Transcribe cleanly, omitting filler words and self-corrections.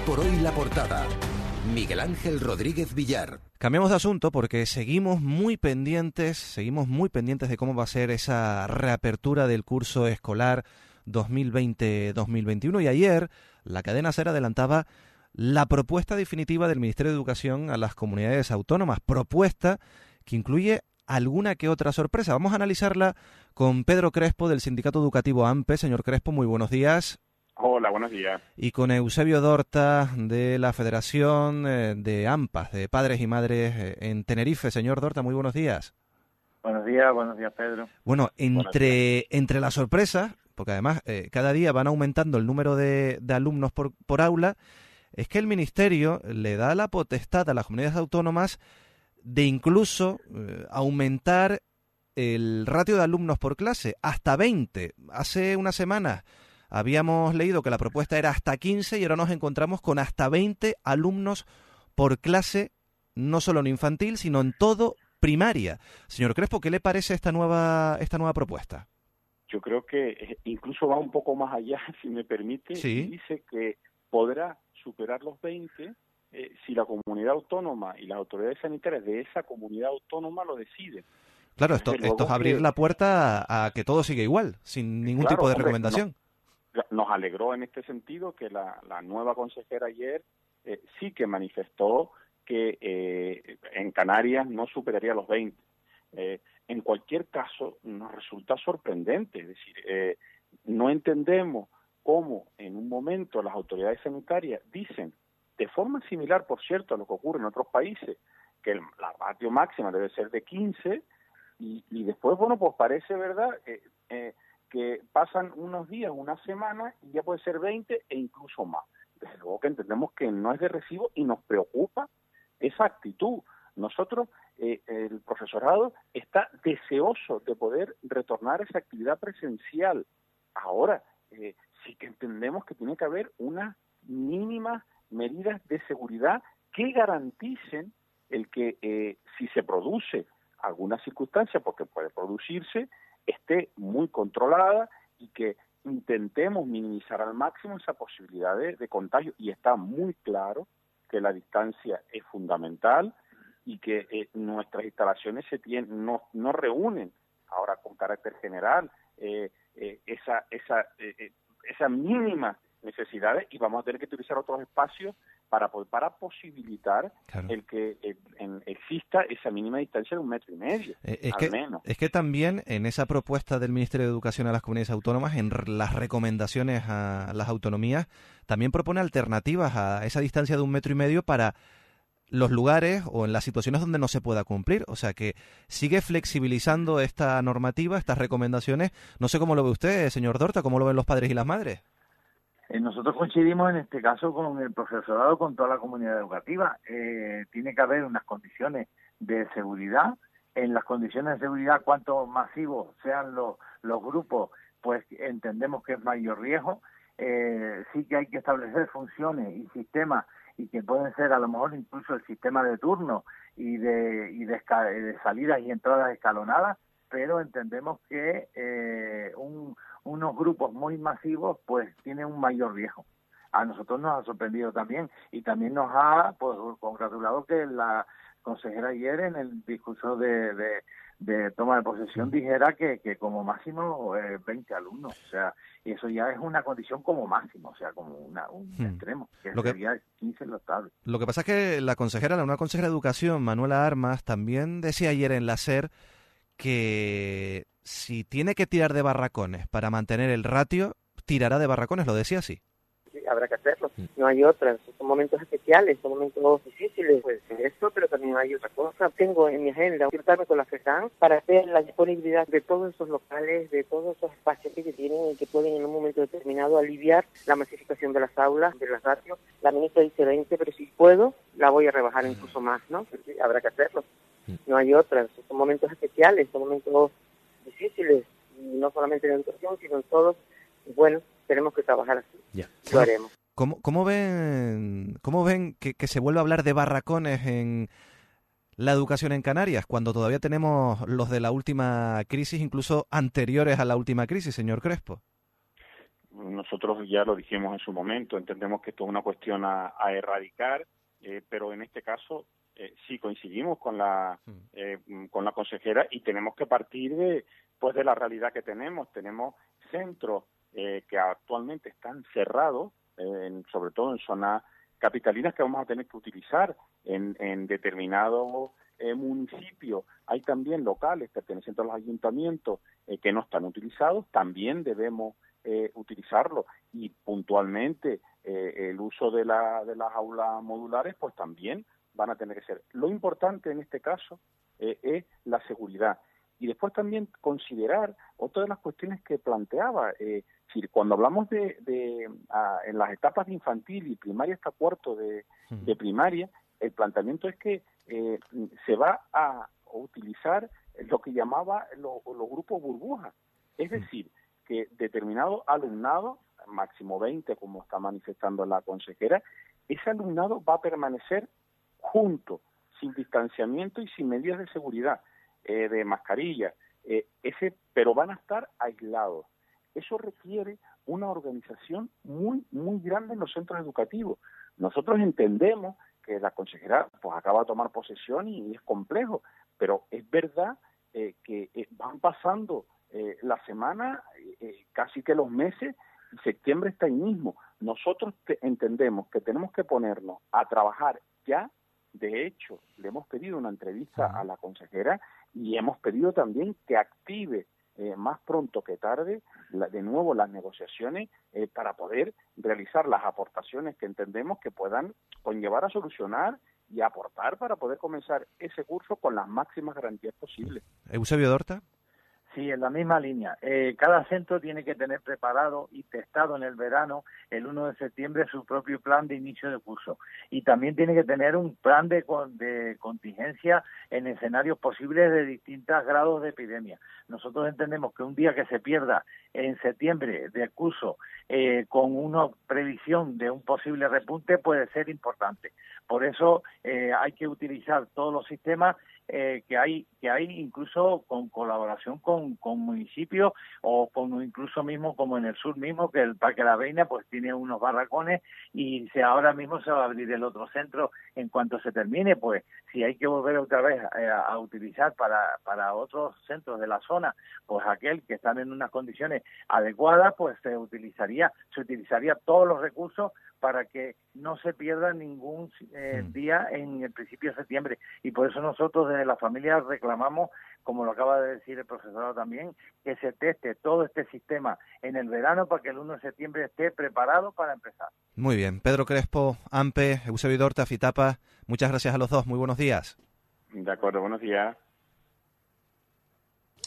por hoy la portada. Miguel Ángel Rodríguez Villar. Cambiamos de asunto porque seguimos muy pendientes de cómo va a ser esa reapertura del curso escolar 2020-2021, y ayer la cadena SER adelantaba la propuesta definitiva del Ministerio de Educación a las comunidades autónomas, propuesta que incluye alguna que otra sorpresa. Vamos a analizarla con Pedro Crespo del Sindicato Educativo AMPE. Señor Crespo, muy buenos días. Hola, buenos días. Y con Eusebio Dorta de la Federación de AMPAs, de Padres y Madres en Tenerife. Señor Dorta, muy buenos días. Buenos días, Pedro. Bueno, entre las sorpresas, porque además cada día van aumentando el número de alumnos por aula, es que el Ministerio le da la potestad a las comunidades autónomas de incluso aumentar el ratio de alumnos por clase hasta 20. Hace unas semanas habíamos leído que la propuesta era hasta 15 y ahora nos encontramos con hasta 20 alumnos por clase, no solo en infantil, sino en todo primaria. Señor Crespo, ¿qué le parece esta nueva propuesta? Yo creo que incluso va un poco más allá, si me permite, ¿Sí? Y dice que podrá superar los 20 si la comunidad autónoma y las autoridades sanitarias de esa comunidad autónoma lo deciden. Claro, esto es abrir la puerta a que todo siga igual, sin ningún tipo de recomendación. Nos alegró en este sentido que la nueva consejera ayer sí que manifestó que en Canarias no superaría los 20. En cualquier caso, nos resulta sorprendente, es decir, no entendemos cómo en un momento las autoridades sanitarias dicen, de forma similar, por cierto, a lo que ocurre en otros países, que la ratio máxima debe ser de 15, y después, bueno, pues parece verdad que pasan unos días, una semana, y ya puede ser 20 e incluso más. Desde luego que entendemos que no es de recibo y nos preocupa esa actitud. Nosotros, el profesorado, está deseoso de poder retornar a esa actividad presencial. Ahora, sí que entendemos que tiene que haber unas mínimas medidas de seguridad que garanticen el que si se produce alguna circunstancia, porque puede producirse, esté muy controlada y que intentemos minimizar al máximo esa posibilidad de contagio. Y está muy claro que la distancia es fundamental y que nuestras instalaciones no reúnen ahora con carácter general esas mínimas necesidades, y vamos a tener que utilizar otros espacios para posibilitar el que exista esa mínima distancia de 1,5 metros, al menos. Es que también en esa propuesta del Ministerio de Educación a las comunidades autónomas, en las recomendaciones a las autonomías, también propone alternativas a esa distancia de 1,5 metros para los lugares o en las situaciones donde no se pueda cumplir. O sea que sigue flexibilizando esta normativa, estas recomendaciones. No sé cómo lo ve usted, señor Dorta, cómo lo ven los padres y las madres. Nosotros coincidimos en este caso con el profesorado, con toda la comunidad educativa. Tiene que haber unas condiciones de seguridad. En las condiciones de seguridad, cuanto masivos sean los grupos, pues entendemos que es mayor riesgo. Sí que hay que establecer funciones y sistemas, y que pueden ser a lo mejor incluso el sistema de turno y de salidas y entradas escalonadas, pero entendemos que unos grupos muy masivos pues tienen un mayor riesgo. A nosotros nos ha sorprendido también, y también nos ha congratulado que la consejera ayer en el discurso de toma de posesión dijera que como máximo 20 alumnos, o sea, y eso ya es una condición como máximo, o sea, como un extremo, que sería 15 en lo estable. Lo que pasa es que la nueva consejera de Educación, Manuela Armas, también decía ayer en la SER que si tiene que tirar de barracones para mantener el ratio, tirará de barracones, lo decía así. Sí, habrá que hacerlo, no hay otra. Son momentos especiales, son momentos difíciles, pues eso, pero también hay otra cosa. Tengo en mi agenda juntarme con la FECAN para hacer la disponibilidad de todos esos locales, de todos esos espacios que tienen y que pueden en un momento determinado aliviar la masificación de las aulas, de las ratios. La ministra dice 20, pero si puedo, la voy a rebajar incluso más, ¿no? Sí, habrá que hacerlo, no hay otra. Son momentos especiales, son momentos difíciles, y no solamente en educación, sino en todos. Y bueno, tenemos que trabajar así. Ya. Lo haremos. ¿Cómo ven que se vuelve a hablar de barracones en la educación en Canarias, cuando todavía tenemos los de la última crisis, incluso anteriores a la última crisis, señor Crespo? nosotros ya lo dijimos en su momento, entendemos que esto es una cuestión a erradicar, pero en este caso sí coincidimos con la consejera y tenemos que partir de la realidad que tenemos. Tenemos centros que actualmente están cerrados, sobre todo en zonas capitalinas, que vamos a tener que utilizar en determinados municipios. Hay también locales pertenecientes a los ayuntamientos que no están utilizados, también debemos utilizarlo, y puntualmente el uso de las aulas modulares pues también van a tener que ser. Lo importante en este caso es la seguridad, y después también considerar otra de las cuestiones que planteaba. Cuando hablamos en las etapas de infantil y primaria hasta cuarto de primaria, el planteamiento es que se va a utilizar lo que llamaba los grupos burbujas, es decir, que determinado alumnado, máximo 20, como está manifestando la consejera, ese alumnado va a permanecer junto, sin distanciamiento y sin medidas de seguridad, de mascarilla, pero van a estar aislados. Eso requiere una organización muy, muy grande en los centros educativos. Nosotros entendemos que la consejera pues acaba de tomar posesión y es complejo, pero es verdad que van pasando la semana, casi que los meses, y septiembre está ahí mismo. Nosotros entendemos que tenemos que ponernos a trabajar ya. De hecho, le hemos pedido una entrevista a la consejera y hemos pedido también que active más pronto que tarde de nuevo las negociaciones para poder realizar las aportaciones que entendemos que puedan conllevar a solucionar y aportar para poder comenzar ese curso con las máximas garantías posibles. Eusebio Dorta. Sí, en la misma línea. Cada centro tiene que tener preparado y testado en el verano, el 1 de septiembre, su propio plan de inicio de curso. Y también tiene que tener un plan de contingencia en escenarios posibles de distintos grados de epidemia. Nosotros entendemos que un día que se pierda en septiembre del curso con una previsión de un posible repunte puede ser importante. Por eso hay que utilizar todos los sistemas que hay incluso con colaboración con municipios o con incluso mismo como en el sur mismo, que el Parque La Reina pues tiene unos barracones y ahora mismo se va a abrir el otro centro en cuanto se termine. Pues si hay que volver otra vez a utilizar para otros centros de la zona, pues aquel que están en unas condiciones adecuadas, pues se utilizaría todos los recursos para que no se pierda ningún día en el principio de septiembre. Y por eso nosotros desde la familia reclamamos, como lo acaba de decir el profesorado también, que se teste todo este sistema en el verano para que el 1 de septiembre esté preparado para empezar. Muy bien. Pedro Crespo, AMPE, Eusebio Dorta, FITAPA, muchas gracias a los dos. Muy buenos días. De acuerdo, buenos días.